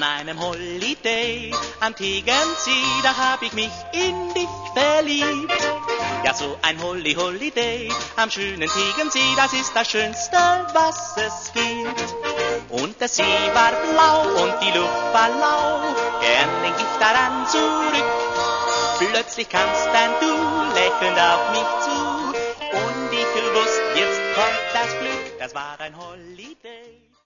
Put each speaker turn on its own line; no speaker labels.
An einem Holiday am Tegernsee, da hab ich mich in dich verliebt. Ja, so ein Holiday am schönen Tegernsee, das ist das Schönste, was es gibt. Und der See war blau und die Luft war lau, gern denk ich daran zurück. Plötzlich kamst dann du lächelnd auf mich zu und ich wusste, jetzt kommt das Glück, das war ein Holiday.